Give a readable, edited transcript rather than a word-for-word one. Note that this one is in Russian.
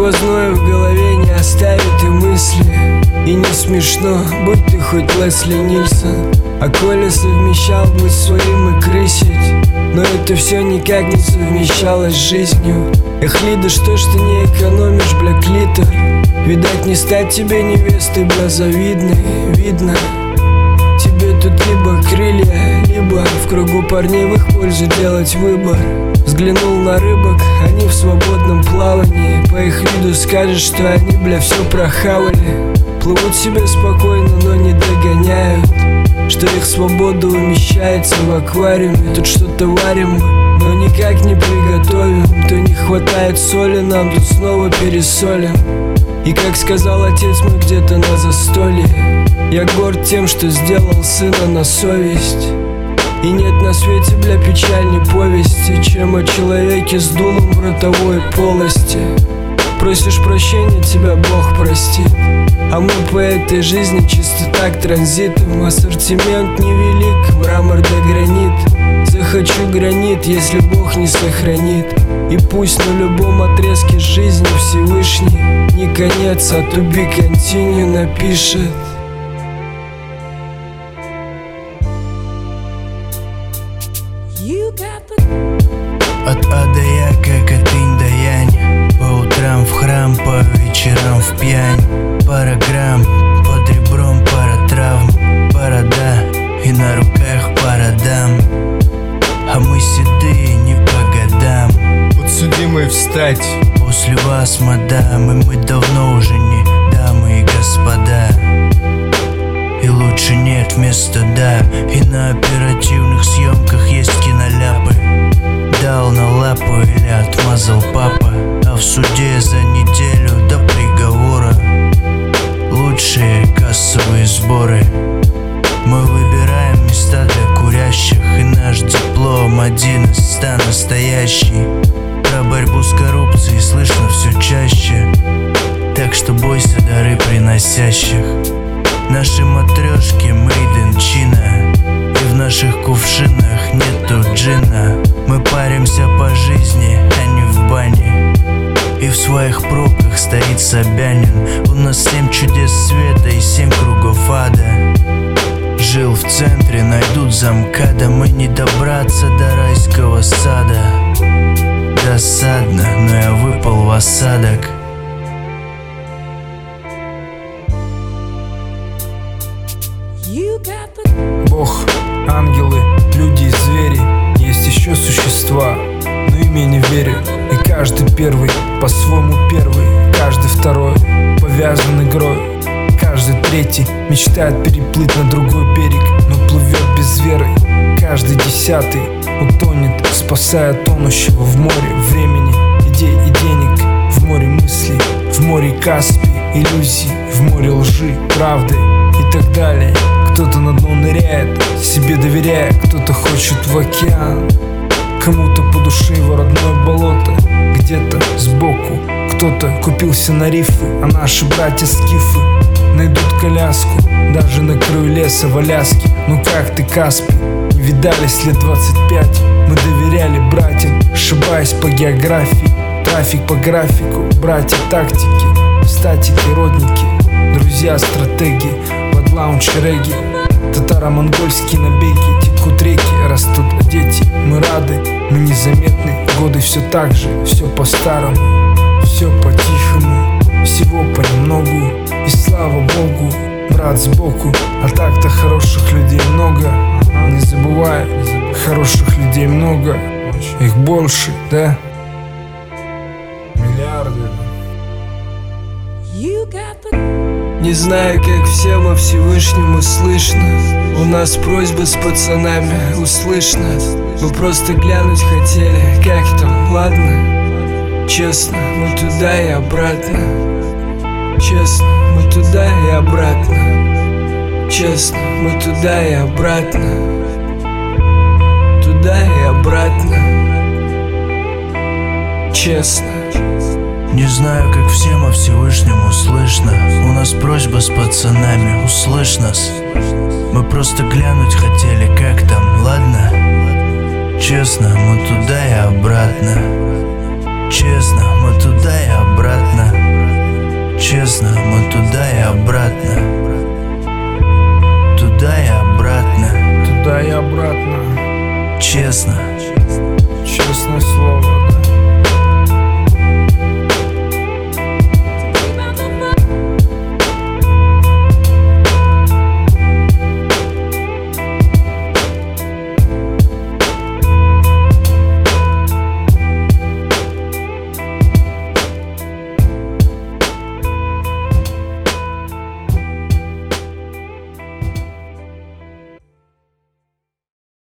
сквозное в голове не оставит и мысли. И не смешно, будь ты хоть Лесли Нильсон. А Коля совмещал быть своим и крысить, но это все никак не совмещалось с жизнью. Эх, Лида, что ж ты не экономишь, бля, клитор? Видать, не стать тебе невестой, бля, завидной. Видно, тебе тут либо крылья, либо в кругу парней в их пользу делать выбор. Взглянул на рыбок, они в свободном плавании. По их виду скажешь, что они, бля, все прохавали. Плывут себе спокойно, но не догоняют, что их свобода умещается в аквариуме. Тут что-то варим мы, но никак не приготовим. То не хватает соли нам, то снова пересолим. И как сказал отец мой где-то на застолье, я горд тем, что сделал сына на совесть. И нет на свете, бля, печальней повести, чем о человеке с дулом в ротовой полости. Просишь прощения, тебя Бог простит, а мы по этой жизни чисто так транзитом. Ассортимент невелик, мрамор да гранит. Захочу гранит, если Бог не сохранит. И пусть на любом отрезке жизни Всевышний не конец, а to be continue напишет. От А до Я, как от инь до янь. По утрам в храм, по вечерам в пьянь. Пара грамм, под ребром пара травм. Борода и на руках пара дам. А мы седые не по годам. Подсудимый встать. После вас, мадам, и мы давно уже не дамы и господа. И лучше нет вместо да. И на оперативных съемках есть киноляпы. Дал на лапу или отмазал папа. А в суде за неделю до приговора лучшие кассовые сборы. Мы выбираем места для курящих, и наш диплом 1 из 100 настоящий. Про борьбу с коррупцией слышно все чаще, так что бойся дары приносящих. Наши матрешки made in China, и в наших кувшинах нету джина. Мы паримся по жизни, а не в бане. И в своих пробках стоит Собянин. У нас 7 чудес света и 7 кругов ада. Жил в центре, найдут замкада. Мы не добраться до райского сада. Досадно, но я выпал в осадок. Бог, ангелы, люди и звери. Есть еще существа, но им я не верю. И каждый первый по-своему первый, каждый второй повязан игрой. Каждый третий мечтает переплыть на другой берег, но плывет без веры. Каждый 10-й утонет, спасая тонущего в море времени, идей и денег, в море мыслей, в море Каспий, иллюзий, в море лжи, правды и так далее. Кто-то на дно ныряет, себе доверяя, кто-то хочет в океан. Кому-то по душе его родное болото, где-то сбоку. Кто-то купился на рифы, а наши братья-скифы найдут коляску даже на краю леса в Аляске. Ну как ты, Каспий? Не видались лет 25. Мы доверяли братьям, ошибаясь по географии. Трафик по графику, братья тактики, статики, родники, друзья стратегии, под лаунч регги. Татаро-монгольские набеги, текут реки, растут дети. Мы рады, мы незаметны, годы все так же, все по-старому, все по-тихому, всего понемногу. И слава Богу, брат сбоку. А так-то хороших людей много, не забывай, хороших людей много. Их больше, да? Миллиарды. Не знаю, как всем, а Всевышнему слышно. У нас просьба с пацанами, услышно. Мы просто глянуть хотели, как там, ладно? Честно, мы туда и обратно. Честно, мы туда и обратно. Честно, мы туда и обратно. Туда и обратно. Честно. Не знаю, как всем, а Всевышнему слышно. У нас просьба с пацанами, услышь нас. Мы просто глянуть хотели, как там, ладно? Честно, мы туда и обратно. Честно, мы туда и обратно. Честно, мы туда и обратно. Туда и обратно. Туда и обратно. Честно. Честное слово.